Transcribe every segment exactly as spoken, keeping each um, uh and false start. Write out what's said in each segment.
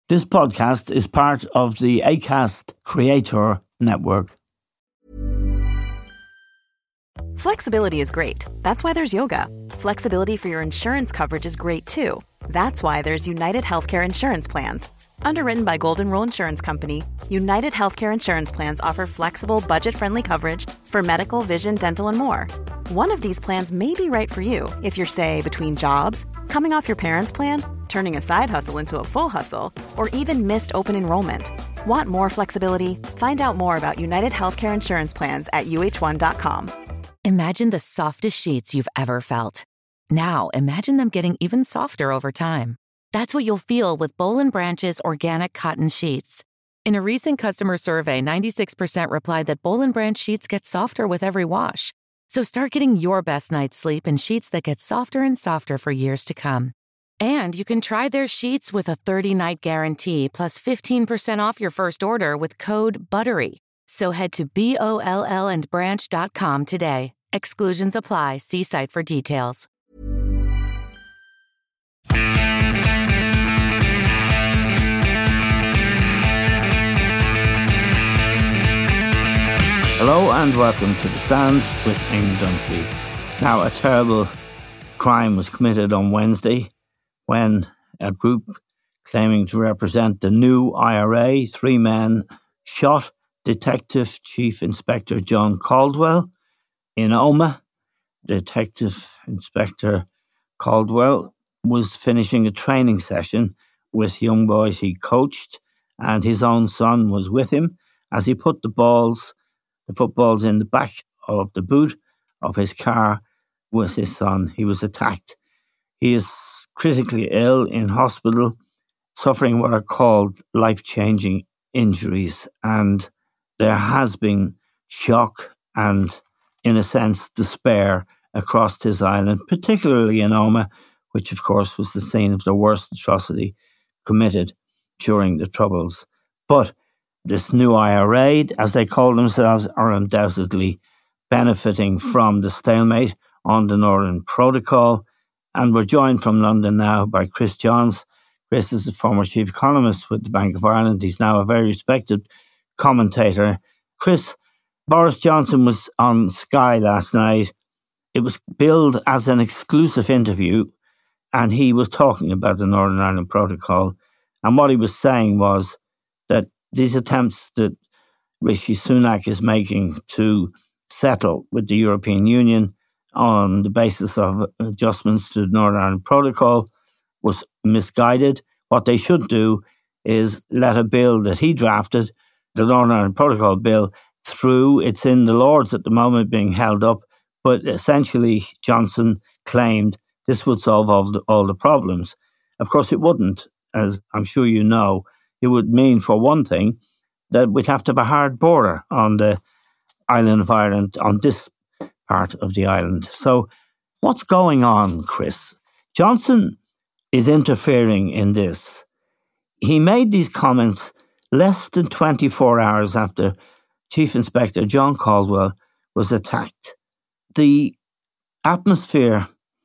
This podcast is part of the Acast Creator Network. Flexibility is great. That's why there's yoga. Flexibility for your insurance coverage is great too. That's why there's United Healthcare Insurance Plans. Underwritten by Golden Rule Insurance Company, United Healthcare Insurance Plans offer flexible, budget-friendly coverage for medical, vision, dental, and more. One of these plans may be right for you if you're, say, between jobs, coming off your parents' plan, turning a side hustle into a full hustle, or even missed open enrollment. Want more flexibility? Find out more about United Healthcare Insurance Plans at U H one dot com. Imagine the softest sheets you've ever felt. Now, imagine them getting even softer over time. That's what you'll feel with Boll and Branch's organic cotton sheets. In a recent customer survey, ninety-six percent replied that Boll and Branch sheets get softer with every wash. So start getting your best night's sleep in sheets that get softer and softer for years to come. And you can try their sheets with a thirty-night guarantee plus fifteen percent off your first order with code BUTTERY. So head to B O L L and branch dot com today. Exclusions apply. See site for details. Hello and welcome to The Stand with Eamon Dunphy. Now, a terrible crime was committed on Wednesday when a group claiming to represent the new I R A, three men, shot Detective Chief Inspector John Caldwell in Omagh. Detective Inspector Caldwell was finishing a training session with young boys he coached, and his own son was with him as he put the balls, the footballs in the back of the boot of his car with his son. He was attacked. He is critically ill in hospital, suffering what are called life-changing injuries, and there has been shock and, in a sense, despair across his island, particularly in Omagh, which of course was the scene of the worst atrocity committed during the Troubles. But this new I R A, as they call themselves, are undoubtedly benefiting from the stalemate on the Northern Protocol. And we're joined from London now by Chris Johns. Chris is the former chief economist with the Bank of Ireland. He's now a very respected commentator. Chris, Boris Johnson was on Sky last night. It was billed as an exclusive interview, and he was talking about the Northern Ireland Protocol. And what he was saying was that these attempts that Rishi Sunak is making to settle with the European Union on the basis of adjustments to the Northern Ireland Protocol was misguided. What they should do is let a bill that he drafted, the Northern Ireland Protocol bill, through. It's in the Lords at the moment being held up, but essentially Johnson claimed this would solve all the, all the problems. Of course it wouldn't, as I'm sure you know. It would mean, for one thing, that we'd have to have a hard border on the island of Ireland, on this part of the island. So what's going on, Chris? Johnson is interfering in this. He made these comments less than twenty-four hours after Chief Inspector John Caldwell was attacked. The atmosphere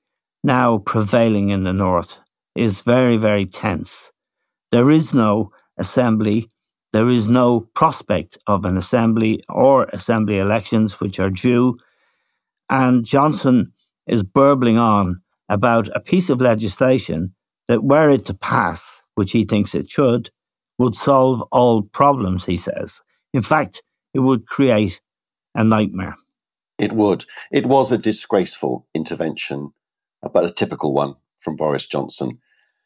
now prevailing in the north is very, very tense. There is no assembly. There is no prospect of an assembly or assembly elections, which are due. And Johnson is burbling on about a piece of legislation that, were it to pass, which he thinks it should, would solve all problems, he says. In fact, it would create a nightmare. It would. It was a disgraceful intervention, but a typical one from Boris Johnson.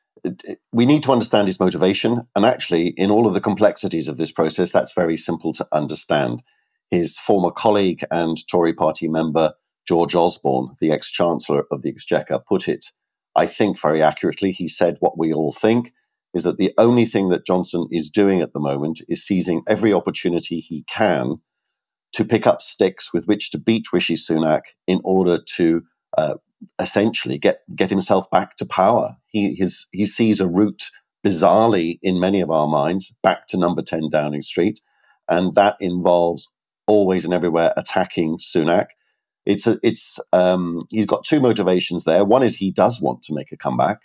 We need to understand his motivation. And actually, in all of the complexities of this process, that's very simple to understand. His former colleague and Tory party member, George Osborne, the ex-chancellor of the Exchequer, put it, I think, very accurately. He said what we all think, is that the only thing that Johnson is doing at the moment is seizing every opportunity he can to pick up sticks with which to beat Rishi Sunak in order to uh, essentially get, get himself back to power. He, his, he sees a route, bizarrely in many of our minds, back to number ten Downing Street, and that involves always and everywhere attacking Sunak. It's a, it's um, he's got two motivations there. One is he does want to make a comeback,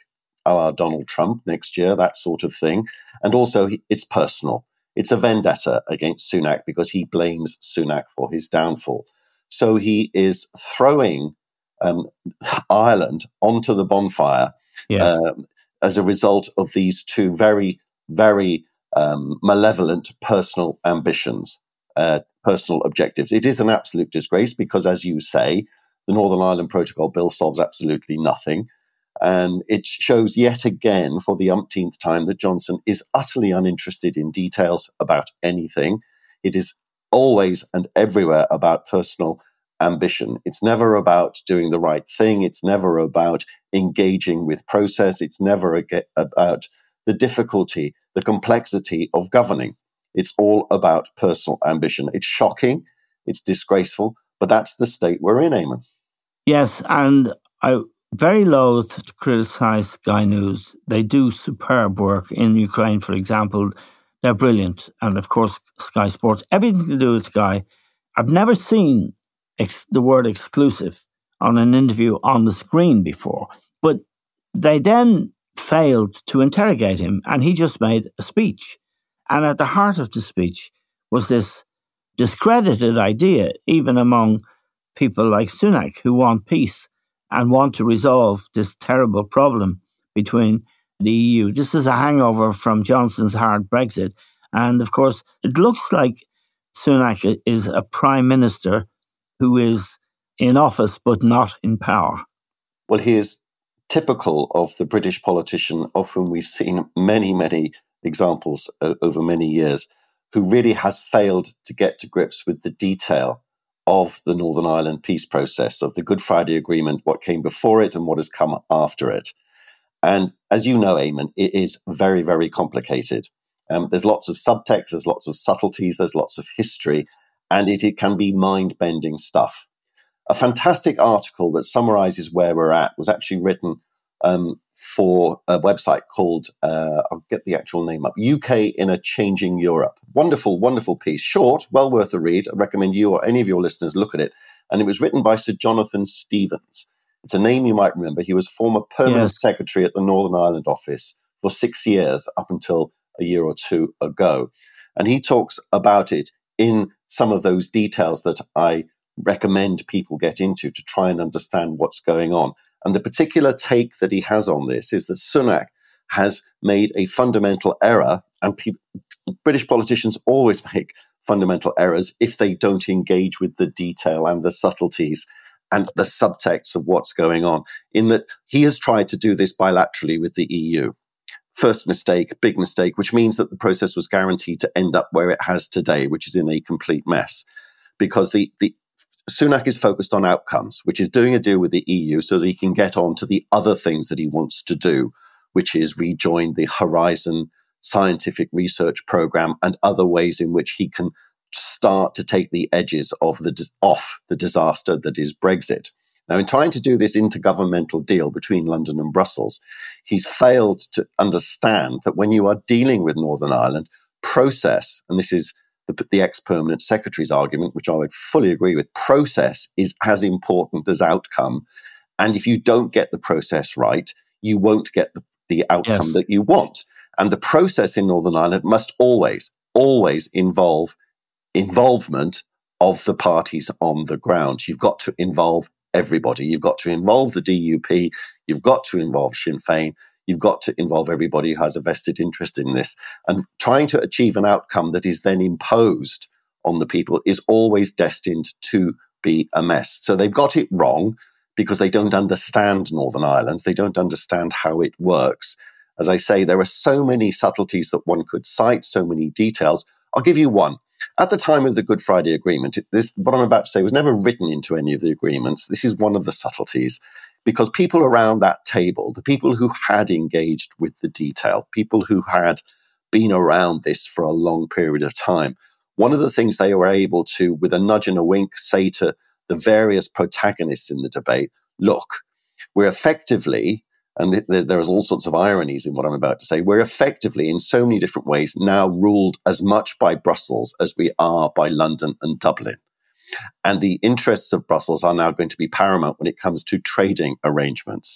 a la Donald Trump next year, that sort of thing. And also, it's personal. It's a vendetta against Sunak because he blames Sunak for his downfall. So he is throwing um, Ireland onto the bonfire yes. uh, as a result of these two very, very um, malevolent personal ambitions, uh, personal objectives. It is an absolute disgrace because, as you say, the Northern Ireland Protocol Bill solves absolutely nothing. And it shows yet again, for the umpteenth time, that Johnson is utterly uninterested in details about anything. It is always and everywhere about personal ambition. It's never about doing the right thing. It's never about engaging with process. It's never ag- about the difficulty, the complexity of governing. It's all about personal ambition. It's shocking. It's disgraceful. But that's the state we're in, Eamon. Yes, and I... very loath to criticize Sky News. They do superb work in Ukraine, for example. They're brilliant. And of course, Sky Sports, everything to do with Sky. I've never seen ex- the word exclusive on an interview on the screen before. But they then failed to interrogate him, and he just made a speech. And at the heart of the speech was this discredited idea, even among people like Sunak, who want peace and want to resolve this terrible problem between the E U. This is a hangover from Johnson's hard Brexit. And of course, it looks like Sunak is a prime minister who is in office but not in power. Well, he is typical of the British politician of whom we've seen many, many examples uh, over many years, who really has failed to get to grips with the detail of the Northern Ireland peace process, of the Good Friday Agreement, what came before it and what has come after it. And as you know, Eamon, it is very, very complicated. Um, there's lots of subtext, there's lots of subtleties, there's lots of history, and it, it can be mind-bending stuff. A fantastic article that summarizes where we're at was actually written um, for a website called, uh, I'll get the actual name up, U K in a Changing Europe. Wonderful, wonderful piece. Short, well worth a read. I recommend you or any of your listeners look at it. And it was written by Sir Jonathan Stevens. It's a name you might remember. He was former permanent yes. secretary at the Northern Ireland office for six years up until a year or two ago. And he talks about it in some of those details that I recommend people get into to try and understand what's going on. And the particular take that he has on this is that Sunak has made a fundamental error, and pe- British politicians always make fundamental errors if they don't engage with the detail and the subtleties and the subtext of what's going on, in that he has tried to do this bilaterally with the E U. First mistake, big mistake, which means that the process was guaranteed to end up where it has today, which is in a complete mess. Because the, the Sunak is focused on outcomes, which is doing a deal with the E U so that he can get on to the other things that he wants to do, which is rejoin the Horizon scientific research program and other ways in which he can start to take the edges of the off the disaster that is Brexit. Now, in trying to do this intergovernmental deal between London and Brussels, he's failed to understand that when you are dealing with Northern Ireland, process, and this is the, the ex-permanent secretary's argument, which I would fully agree with, process is as important as outcome. And if you don't get the process right, you won't get the, the outcome yes. that you want. And the process in Northern Ireland must always, always involve involvement of the parties on the ground. You've got to involve everybody. You've got to involve the D U P. You've got to involve Sinn Féin. You've got to involve everybody who has a vested interest in this. And trying to achieve an outcome that is then imposed on the people is always destined to be a mess. So they've got it wrong because they don't understand Northern Ireland. They don't understand how it works. As I say, there are so many subtleties that one could cite, so many details. I'll give you one. At the time of the Good Friday Agreement, this, what I'm about to say was never written into any of the agreements. This is one of the subtleties, because people around that table, the people who had engaged with the detail, people who had been around this for a long period of time, one of the things they were able to, with a nudge and a wink, say to the various protagonists in the debate, look, we're effectively, and th- th- there is all sorts of ironies in what I'm about to say, we're effectively in so many different ways now ruled as much by Brussels as we are by London and Dublin. And the interests of Brussels are now going to be paramount when it comes to trading arrangements.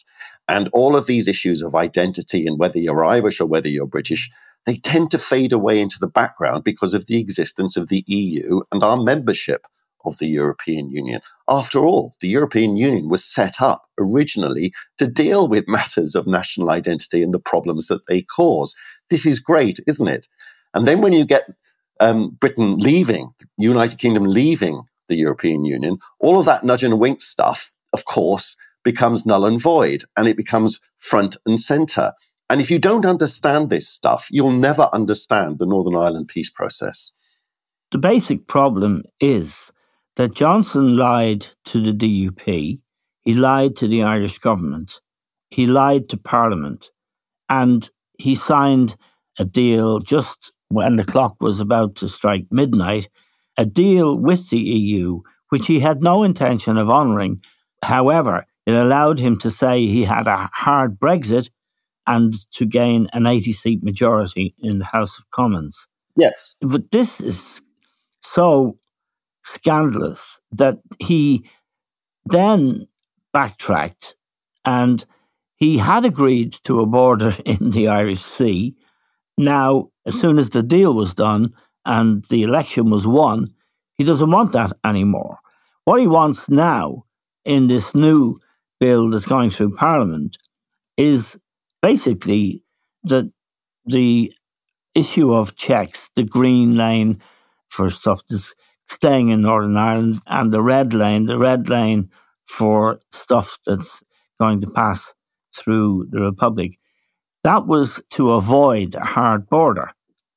And all of these issues of identity and whether you're Irish or whether you're British, they tend to fade away into the background because of the existence of the E U and our membership of the European Union. After all, the European Union was set up originally to deal with matters of national identity and the problems that they cause. This is great, isn't it? And then when you get um, Britain leaving, United Kingdom leaving the European Union, all of that nudge and wink stuff, of course, becomes null and void, and it becomes front and centre. And if you don't understand this stuff, you'll never understand the Northern Ireland peace process. The basic problem is that Johnson lied to the D U P, he lied to the Irish government, he lied to Parliament, and he signed a deal just when the clock was about to strike midnight, a deal with the E U, which he had no intention of honouring. However, it allowed him to say he had a hard Brexit and to gain an eighty-seat majority in the House of Commons. Yes. But this is so scandalous that he then backtracked, and he had agreed to a border in the Irish Sea. Now, as soon as the deal was done and the election was won, he doesn't want that anymore. What he wants now in this new bill that's going through Parliament is basically that the issue of checks, the green lane for stuff that's staying in Northern Ireland, and the red lane, the red lane for stuff that's going to pass through the Republic. That was to avoid a hard border.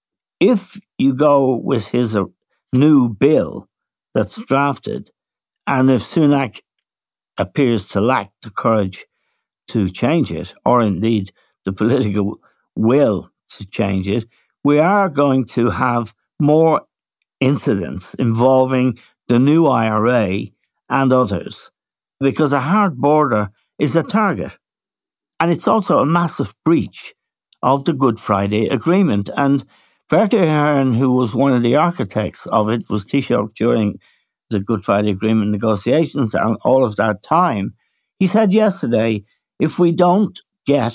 If you go with his uh, new bill that's drafted, and if Sunak appears to lack the courage to change it, or indeed the political will to change it, we are going to have more incidents involving the new I R A and others, because a hard border is a target. And it's also a massive breach of the Good Friday Agreement. And Bertie Ahern, who was one of the architects of it, was Taoiseach during the Good Friday Agreement negotiations and all of that time. He said yesterday, if we don't get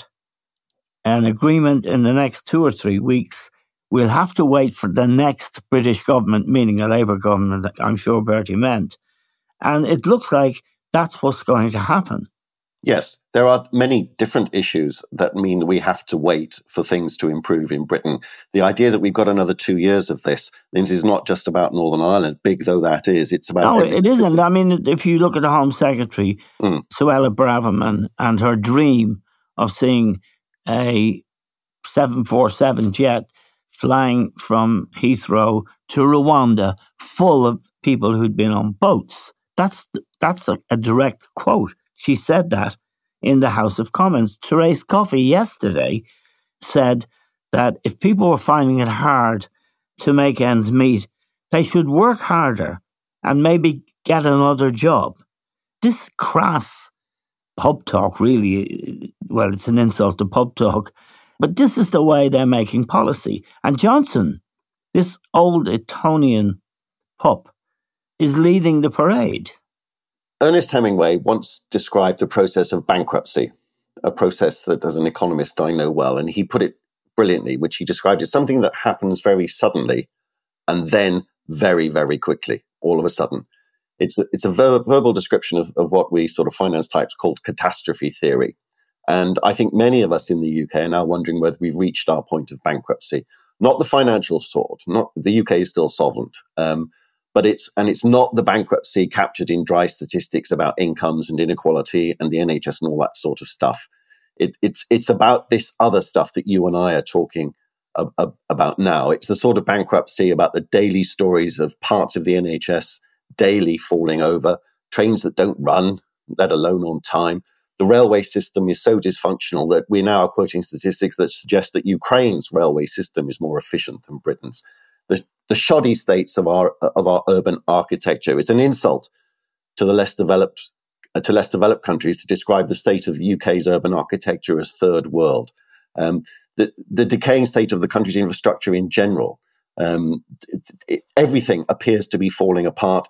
an agreement in the next two or three weeks, we'll have to wait for the next British government, meaning a Labour government, I'm sure Bertie meant. And it looks like that's what's going to happen. Yes, there are many different issues that mean we have to wait for things to improve in Britain. The idea that we've got another two years of this means it's not just about Northern Ireland, big though that is. It's about No, everything. It isn't. I mean, if you look at the Home Secretary, mm. Suella Braverman, and her dream of seeing a seven forty-seven jet flying from Heathrow to Rwanda full of people who'd been on boats. That's that's a, a direct quote. She said that in the House of Commons. Therese Coffey yesterday said that if people were finding it hard to make ends meet, they should work harder and maybe get another job. This crass pub talk, really, well, it's an insult to pub talk, but this is the way they're making policy. And Johnson, this old Etonian pup, is leading the parade. Ernest Hemingway once described the process of bankruptcy, a process that, as an economist, I know well, and he put it brilliantly, which he described as something that happens very suddenly and then very, very quickly, all of a sudden. It's a, it's a ver- verbal description of, of what we sort of finance types called catastrophe theory. And I think many of us in the U K are now wondering whether we've reached our point of bankruptcy. Not the financial sort, not the U K is still solvent, um, but it's and it's not the bankruptcy captured in dry statistics about incomes and inequality and the N H S and all that sort of stuff. It, it's it's about this other stuff that you and I are talking ab- ab- about now. It's the sort of bankruptcy about the daily stories of parts of the N H S daily falling over, trains that don't run, let alone on time. The railway system is so dysfunctional that we now are quoting statistics that suggest that Ukraine's railway system is more efficient than Britain's. The, the shoddy states of our of our urban architecture. It's an insult to the less developed uh, to less developed countries to describe the state of U K's urban architecture as third world. Um, the the decaying state of the country's infrastructure in general. Um, it, it, everything appears to be falling apart.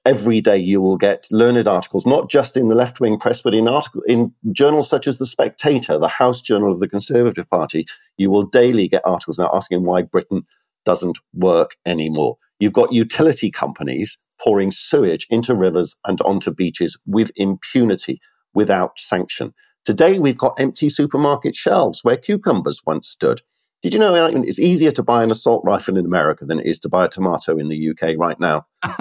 every day you will get learned articles, not just in the left-wing press, but in article in journals such as The Spectator, the House journal of the Conservative Party. You will daily get articles now asking why Britain doesn't work anymore. You've got utility companies pouring sewage into rivers and onto beaches with impunity, without sanction. Today, we've got empty supermarket shelves where cucumbers once stood. Did you know it's easier to buy an assault rifle in America than it is to buy a tomato in the U K right now?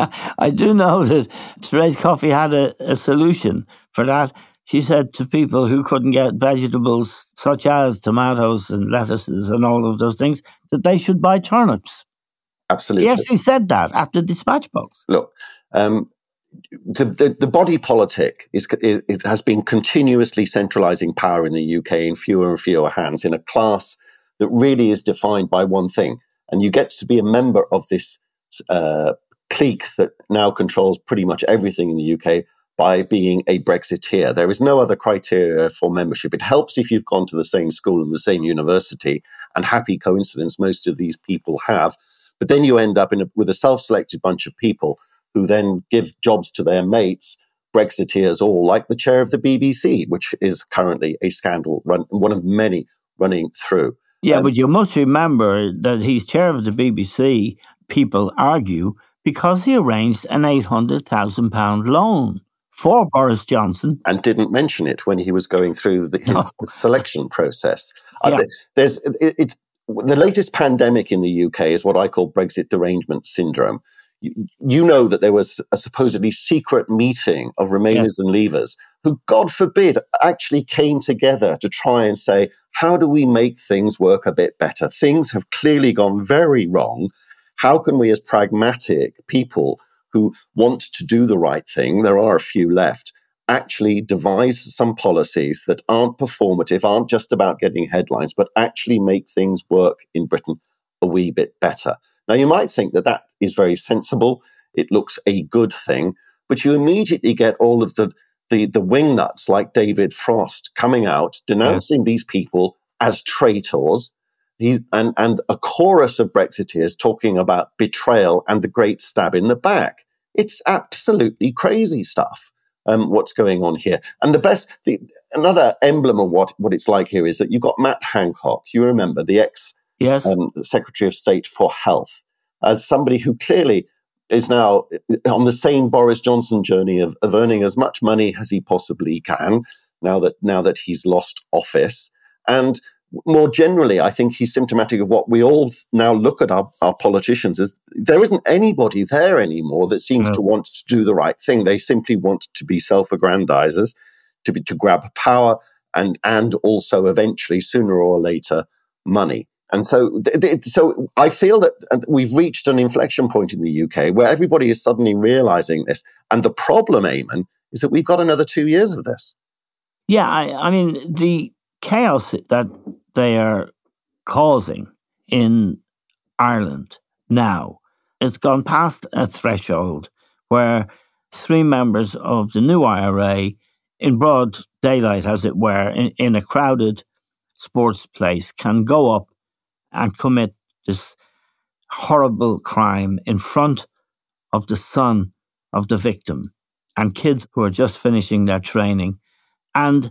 I do know that Therese Coffey had a, a solution for that. She said to people who couldn't get vegetables such as tomatoes and lettuces and all of those things, that they should buy turnips. Absolutely. She actually said that at the dispatch box. Look, um, the, the, the body politic is it, it has been continuously centralizing power in the U K in fewer and fewer hands in a class that really is defined by one thing. And you get to be a member of this uh, clique that now controls pretty much everything in the U K by being a Brexiteer. There is no other criteria for membership. It helps if you've gone to the same school and the same university, and happy coincidence, most of these people have. But then you end up in a, with a self-selected bunch of people who then give jobs to their mates, Brexiteers all, like the chair of the B B C, which is currently a scandal, run, one of many running through. Yeah, um, but you must remember that he's chair of the B B C, people argue, because he arranged an eight hundred thousand pounds loan for Boris Johnson. And didn't mention it when he was going through the, his no. selection process. Yeah. Uh, there's it, it's the latest pandemic in the U K is what I call Brexit derangement syndrome. You, you know that there was a supposedly secret meeting of Remainers yeah. and Leavers who, God forbid, actually came together to try and say, how do we make things work a bit better? Things have clearly gone very wrong. How can we, as pragmatic people who want to do the right thing, there are a few left, actually devise some policies that aren't performative, aren't just about getting headlines, but actually make things work in Britain a wee bit better? Now, you might think that that is very sensible. It looks a good thing, but you immediately get all of the the, the wingnuts like David Frost coming out, denouncing yeah. these people as traitors. He's, and, and a chorus of Brexiteers talking about betrayal and the great stab in the back. It's absolutely crazy stuff, um, what's going on here. And the best, the, another emblem of what, what it's like here is that you've got Matt Hancock, you remember, the ex yes. um, Secretary of State for Health, as somebody who clearly is now on the same Boris Johnson journey of, of earning as much money as he possibly can now that now that he's lost office. And more generally, I think he's symptomatic of what we all now look at our, our politicians as. There isn't anybody there anymore that seems no. to want to do the right thing. They simply want to be self-aggrandizers, to be to grab power and and also eventually, sooner or later, money. And so, th- th- so I feel that we've reached an inflection point in the U K where everybody is suddenly realizing this. And the problem, Eamon, is that we've got another two years of this. Yeah, I, I mean, the chaos that they are causing in Ireland now, it's gone past a threshold where three members of the new I R A, in broad daylight, as it were, in, in a crowded sports place, can go up and commit this horrible crime in front of the son of the victim and kids who are just finishing their training. And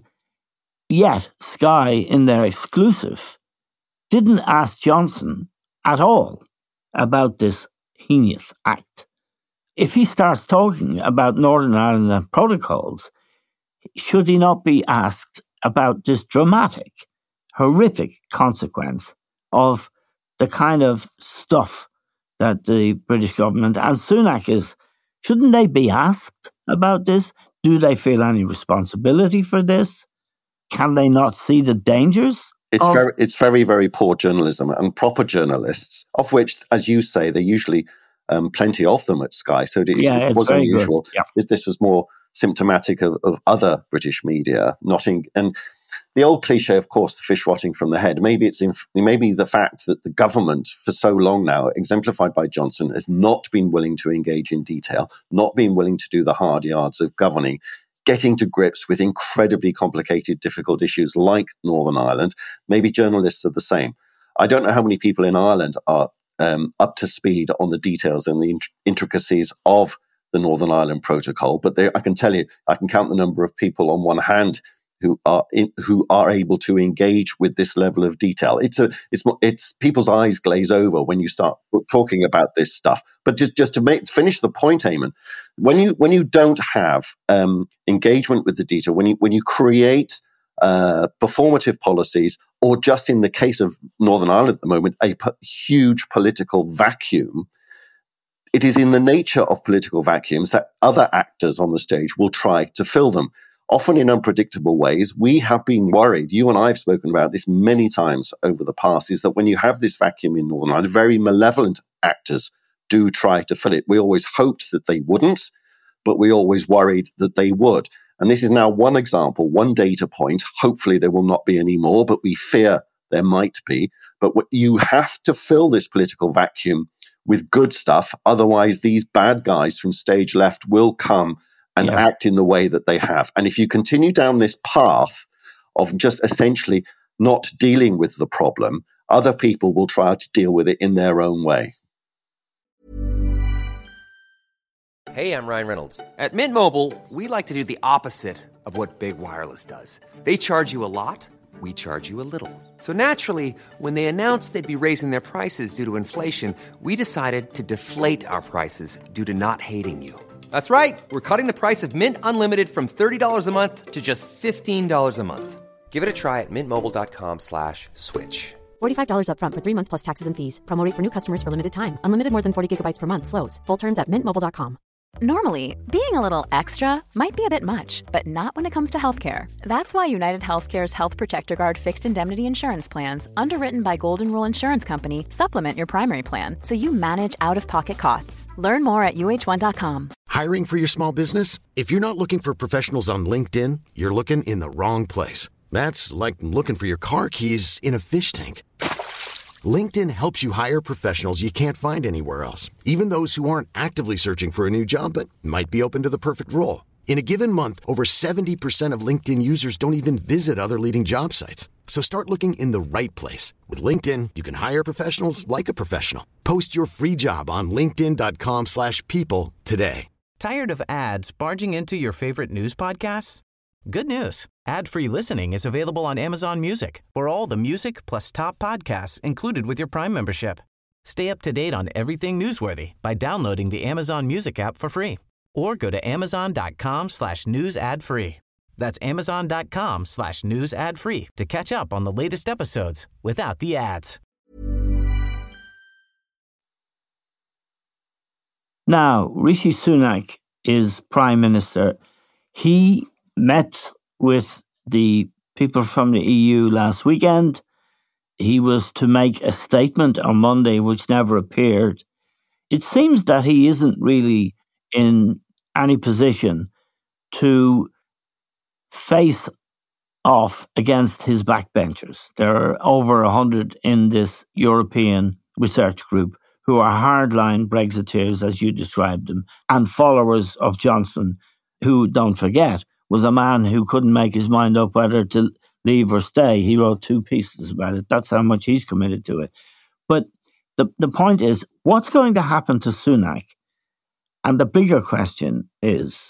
yet, Sky, in their exclusive, didn't ask Johnson at all about this heinous act. If he starts talking about Northern Ireland and protocols, should he not be asked about this dramatic, horrific consequence of the kind of stuff that the British government and Sunak is, shouldn't they be asked about this? Do they feel any responsibility for this? Can they not see the dangers? It's of- very, it's very, very poor journalism, and proper journalists, of which, as you say, there are usually um, plenty of them at Sky. So it, yeah, it was unusual. Yeah. This was more symptomatic of, of other British media, not in, and the old cliche, of course, the fish rotting from the head. Maybe it's in, maybe the fact that the government, for so long now, exemplified by Johnson, has not been willing to engage in detail, not been willing to do the hard yards of governing, getting to grips with incredibly complicated, difficult issues like Northern Ireland. Maybe journalists are the same. I don't know how many people in Ireland are um, up to speed on the details and the int- intricacies of the Northern Ireland Protocol, but they, I can tell you, I can count the number of people on one hand who are in, who are able to engage with this level of detail. It's a, it's, it's people's eyes glaze over when you start talking about this stuff. But just, just to make finish the point, Eamon, when you when you don't have um, engagement with the detail, when you when you create uh, performative policies, or just in the case of Northern Ireland at the moment, a p- huge political vacuum. It is in the nature of political vacuums that other actors on the stage will try to fill them, often in unpredictable ways. We have been worried, you and I have spoken about this many times over the past, is that when you have this vacuum in Northern Ireland, very malevolent actors do try to fill it. We always hoped that they wouldn't, but we always worried that they would. And this is now one example, one data point. Hopefully there will not be any more, but we fear there might be. But what, you have to fill this political vacuum with good stuff. Otherwise, these bad guys from stage left will come and yes. act in the way that they have. And if you continue down this path of just essentially not dealing with the problem, other people will try to deal with it in their own way. Hey, I'm Ryan Reynolds. At Mint Mobile, we like to do the opposite of what Big Wireless does. They charge you a lot. We charge you a little. So naturally, when they announced they'd be raising their prices due to inflation, we decided to deflate our prices due to not hating you. That's right. We're cutting the price of Mint Unlimited from thirty dollars a month to just fifteen dollars a month. Give it a try at mintmobile.com slash switch. forty-five dollars up front for three months plus taxes and fees. Promo rate for new customers for limited time. Unlimited more than forty gigabytes per month. Slows full terms at mint mobile dot com. Normally, being a little extra might be a bit much, but not when it comes to healthcare. That's why United Healthcare's Health Protector Guard fixed indemnity insurance plans, underwritten by Golden Rule Insurance Company, supplement your primary plan so you manage out-of-pocket costs. Learn more at U H one dot com. Hiring for your small business? If you're not looking for professionals on LinkedIn, you're looking in the wrong place. That's like looking for your car keys in a fish tank. LinkedIn helps you hire professionals you can't find anywhere else, even those who aren't actively searching for a new job but might be open to the perfect role. In a given month, over seventy percent of LinkedIn users don't even visit other leading job sites. So start looking in the right place. With LinkedIn, you can hire professionals like a professional. Post your free job on linkedin.com slash people today. Tired of ads barging into your favorite news podcasts? Good news. Ad-free listening is available on Amazon Music for all the music plus top podcasts included with your Prime membership. Stay up to date on everything newsworthy by downloading the Amazon Music app for free or go to amazon.com slash news ad free. That's amazon.com slash news ad free to catch up on the latest episodes without the ads. Now, Rishi Sunak is Prime Minister. He met with the people from the E U last weekend. He was to make a statement on Monday, which never appeared. It seems that he isn't really in any position to face off against his backbenchers. There are over one hundred in this European research group who are hardline Brexiteers, as you described them, and followers of Johnson, who, don't forget, was a man who couldn't make his mind up whether to leave or stay. He wrote two pieces about it. That's how much he's committed to it. But the, the point is, what's going to happen to Sunak? And the bigger question is,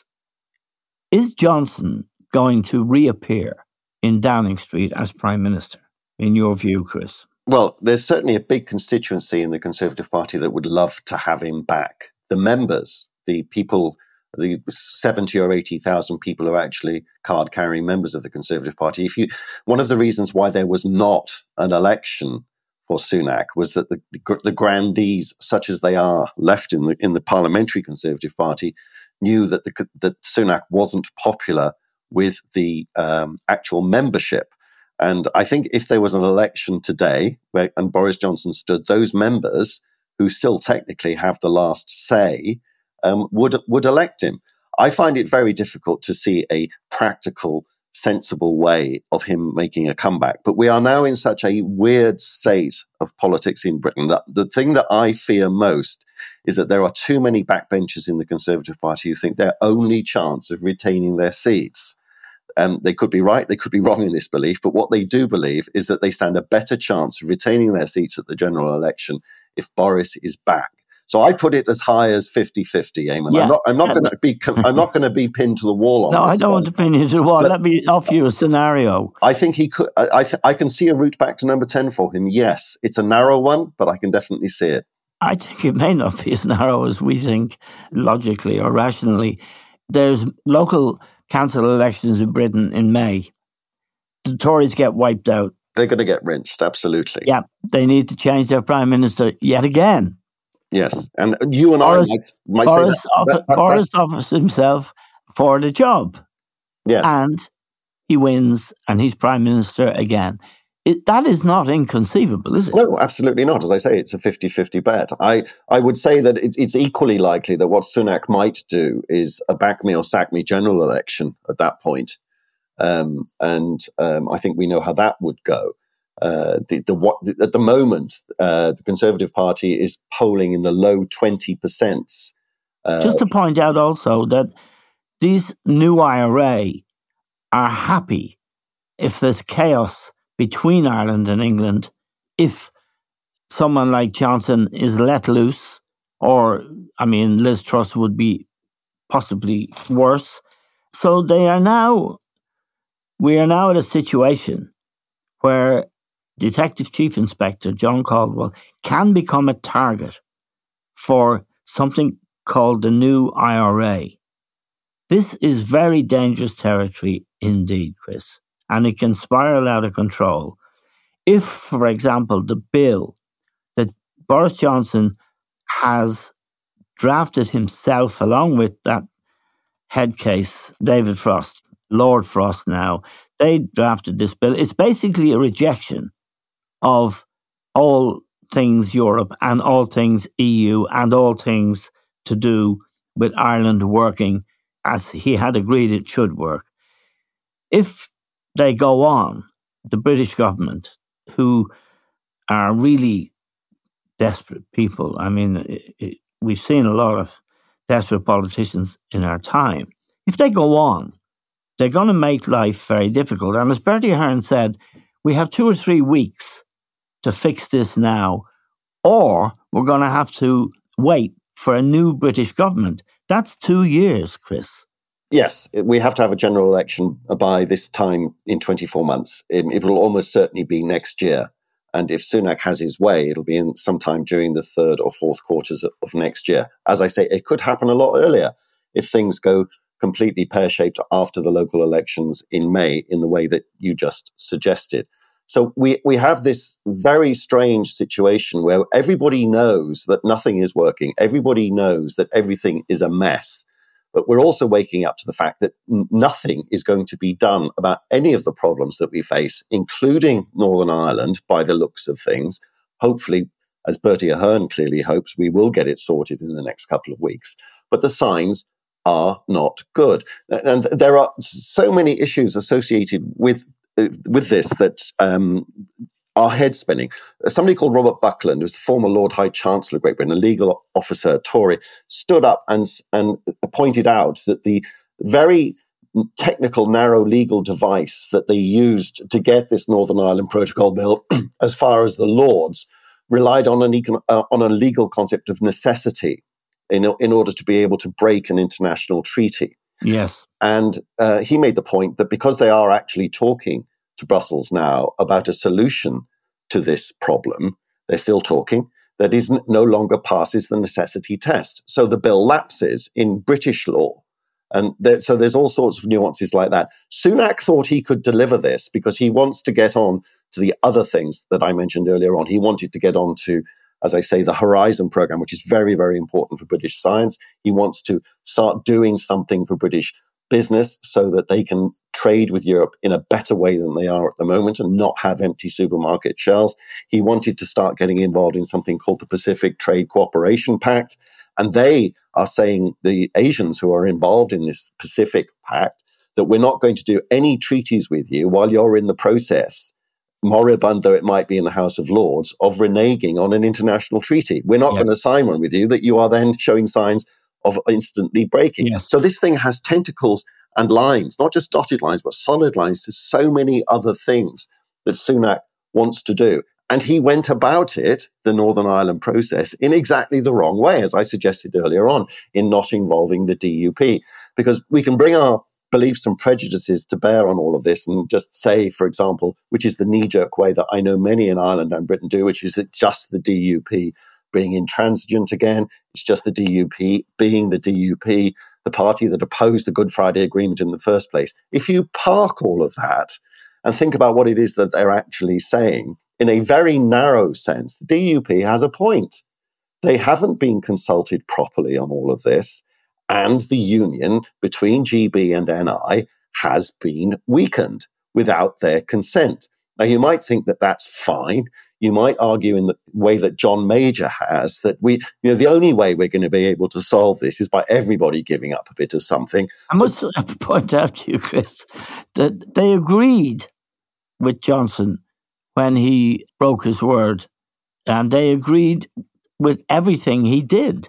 is Johnson going to reappear in Downing Street as Prime Minister, in your view, Chris? Well, there's certainly a big constituency in the Conservative Party that would love to have him back. The members, the people, the seventy or eighty thousand people who are actually card-carrying members of the Conservative Party. If you, one of the reasons why there was not an election for Sunak was that the, the grandees, such as they are left in the in the parliamentary Conservative Party, knew that the, that Sunak wasn't popular with the um, actual membership. And I think if there was an election today where, and Boris Johnson stood, those members who still technically have the last say um, would would elect him. I find it very difficult to see a practical, sensible way of him making a comeback. But we are now in such a weird state of politics in Britain that the thing that I fear most is that there are too many backbenchers in the Conservative Party who think their only chance of retaining their seats. Um, they could be right, they could be wrong in this belief, but what they do believe is that they stand a better chance of retaining their seats at the general election if Boris is back. So I put it as high as fifty-fifty, Eamon. Yeah. I'm not I'm not going to be I'm not going to be pinned to the wall on no, this. I don't one. want to pin you to the wall. But, Let me offer you a scenario. I think he could. I I, th- I can see a route back to number ten for him. Yes, it's a narrow one, but I can definitely see it. I think it may not be as narrow as we think, logically or rationally. There's local council elections in Britain in May. The Tories get wiped out. They're going to get rinsed, absolutely. Yeah, they need to change their prime minister yet again. Yes, and you and Boris, I might, might Boris, say that. offer, that, that Boris offers himself for the job. Yes. And he wins and he's prime minister again. It, that is not inconceivable, is it? No, absolutely not. As I say, it's a fifty-fifty bet. I, I would say that it's, it's equally likely that what Sunak might do is a back me or sack me general election at that point. Um, and um, I think we know how that would go. Uh, the, the what at the moment, uh, the Conservative Party is polling in the low twenty percent. Uh, Just to point out also that these new I R A are happy if there's chaos between Ireland and England, if someone like Johnson is let loose, or, I mean, Liz Truss would be possibly worse. So they are now, we are now at a situation where Detective Chief Inspector John Caldwell can become a target for something called the new I R A. This is very dangerous territory indeed, Chris, and it can spiral out of control. If, for example, the bill that Boris Johnson has drafted himself along with that head case, David Frost, Lord Frost now, they drafted this bill. It's basically a rejection of all things Europe and all things E U and all things to do with Ireland working as he had agreed it should work. If they go on, the British government, who are really desperate people, I mean, it, it, we've seen a lot of desperate politicians in our time. If they go on, they're going to make life very difficult. And as Bertie Ahern said, we have two or three weeks to fix this now, or we're going to have to wait for a new British government. That's two years, Chris. Yes, we have to have a general election by this time in twenty-four months. It, it will almost certainly be next year. And if Sunak has his way, it'll be in sometime during the third or fourth quarters of, of next year. As I say, it could happen a lot earlier if things go completely pear-shaped after the local elections in May in the way that you just suggested. So we, we have this very strange situation where everybody knows that nothing is working. Everybody knows that everything is a mess. But we're also waking up to the fact that n- nothing is going to be done about any of the problems that we face, including Northern Ireland, by the looks of things. Hopefully, as Bertie Ahern clearly hopes, we will get it sorted in the next couple of weeks. But the signs are not good. And there are so many issues associated with with this that um, are head spinning. Somebody called Robert Buckland, who's the former Lord High Chancellor of Great Britain, a legal officer, Tory, stood up and, and pointed out that the very technical, narrow legal device that they used to get this Northern Ireland Protocol Bill as far as the Lords relied on an econ- uh, on a legal concept of necessity in, in order to be able to break an international treaty. Yes. And uh, he made the point that because they are actually talking to Brussels now about a solution to this problem, they're still talking, that isn't no longer passes the necessity test. So the bill lapses in British law. And there, so there's all sorts of nuances like that. Sunak thought he could deliver this because he wants to get on to the other things that I mentioned earlier on. He wanted to get on to, as I say, the Horizon program, which is very, very important for British science. He wants to start doing something for British business so that they can trade with Europe in a better way than they are at the moment and not have empty supermarket shelves. He wanted to start getting involved in something called the Pacific Trade Cooperation Pact. And they are saying, the Asians who are involved in this Pacific Pact, that we're not going to do any treaties with you while you're in the process, moribund though it might be in the House of Lords, of reneging on an international treaty. We're not Yes. going to sign one with you that you are then showing signs of instantly breaking. Yes. So this thing has tentacles and lines, not just dotted lines, but solid lines to so many other things that Sunak wants to do. And he went about it, the Northern Ireland process, in exactly the wrong way, as I suggested earlier on, in not involving the D U P. Because we can bring our beliefs and prejudices to bear on all of this and just say, for example, which is the knee-jerk way that I know many in Ireland and Britain do, which is that just the D U P being intransigent again, it's just the D U P being the D U P, the party that opposed the Good Friday Agreement in the first place. If you park all of that and think about what it is that they're actually saying, in a very narrow sense, the D U P has a point. They haven't been consulted properly on all of this, and the union between G B and N I has been weakened without their consent. Now, you might think that that's fine. You might argue in the way that John Major has, that we, you know, the only way we're going to be able to solve this is by everybody giving up a bit of something. I must point out to you, Chris, that they agreed with Johnson when he broke his word, and they agreed with everything he did.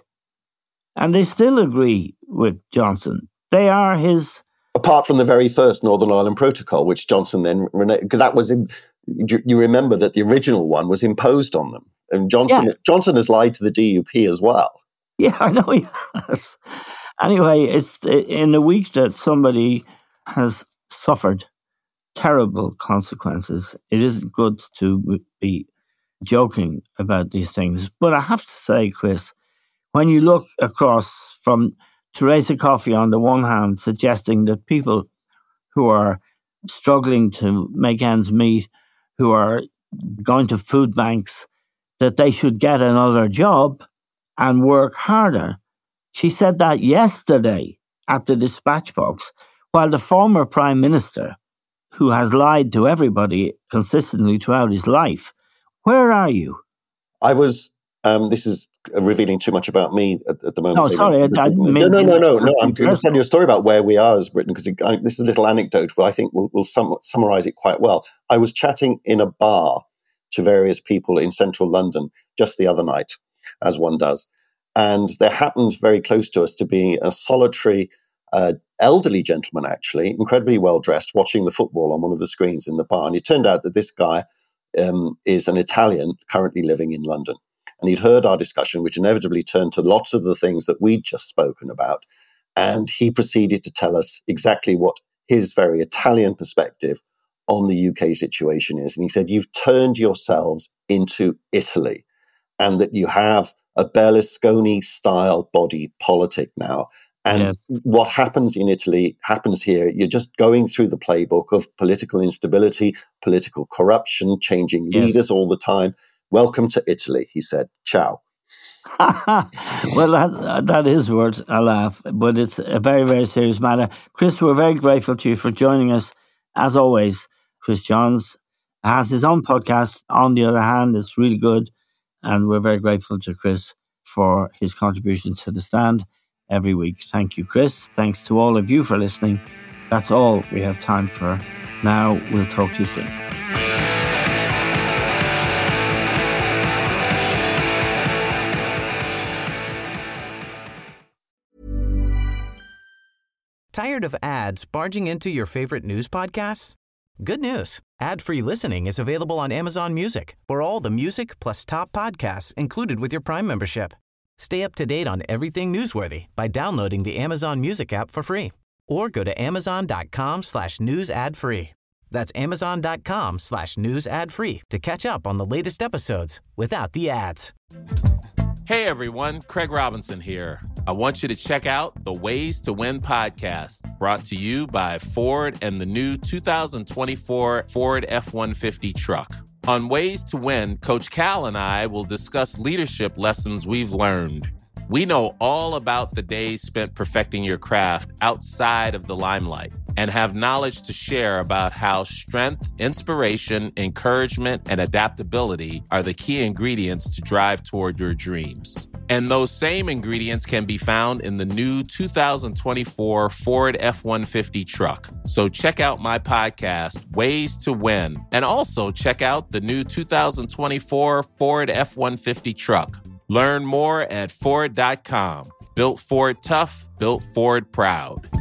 And they still agree with Johnson. They are his... Apart from the very first Northern Ireland Protocol, which Johnson then... Because that was... In, you remember that the original one was imposed on them. And Johnson, yeah. Johnson has lied to the D U P as well. Yeah, I know he has. Anyway, it's in a week that somebody has suffered terrible consequences. It isn't good to be joking about these things. But I have to say, Chris, when you look across from Teresa Coffey on the one hand, suggesting that people who are struggling to make ends meet, who are going to food banks, that they should get another job and work harder. She said that yesterday at the Dispatch box, while the former Prime Minister, who has lied to everybody consistently throughout his life, where are you? I was, um, this is revealing too much about me at, at the moment. No, sorry. I, I didn't no, no, no, no, no. I'm going to tell you a story about where we are as Britain, because this is a little anecdote, but I think we'll, we'll sum, summarize it quite well. I was chatting in a bar to various people in central London just the other night, as one does. And there happened very close to us to be a solitary uh, elderly gentleman, actually, incredibly well-dressed, watching the football on one of the screens in the bar. And it turned out that this guy um, is an Italian currently living in London. And he'd heard our discussion, which inevitably turned to lots of the things that we'd just spoken about. And he proceeded to tell us exactly what his very Italian perspective on the U K situation is. And he said, you've turned yourselves into Italy, and that you have a Berlusconi-style body politic now. And yes. What happens in Italy happens here. You're just going through the playbook of political instability, political corruption, changing yes. leaders all the time. Welcome to Italy, he said. Ciao. Well, that, that is worth a laugh, but it's a very, very serious matter. Chris, we're very grateful to you for joining us. As always, Chris Johns has his own podcast, On the Other Hand. It's really good. And we're very grateful to Chris for his contributions to The Stand every week. Thank you, Chris. Thanks to all of you for listening. That's all we have time for now. We'll talk to you soon. Tired of ads barging into your favorite news podcasts? Good news. Ad-free listening is available on Amazon Music for all the music plus top podcasts included with your Prime membership. Stay up to date on everything newsworthy by downloading the Amazon Music app for free or go to amazon.com slash news ad free. That's amazon.com slash news ad free to catch up on the latest episodes without the ads. Hey everyone, Craig Robinson here. I want you to check out the Ways to Win podcast, brought to you by Ford and the new two thousand twenty-four Ford F one fifty truck. On Ways to Win, Coach Cal and I will discuss leadership lessons we've learned. We know all about the days spent perfecting your craft outside of the limelight and have knowledge to share about how strength, inspiration, encouragement, and adaptability are the key ingredients to drive toward your dreams. And those same ingredients can be found in the new two thousand twenty-four Ford F one fifty truck. So check out my podcast, Ways to Win, and also check out the new two thousand twenty-four Ford F one fifty truck. Learn more at Ford dot com. Built Ford tough, built Ford proud.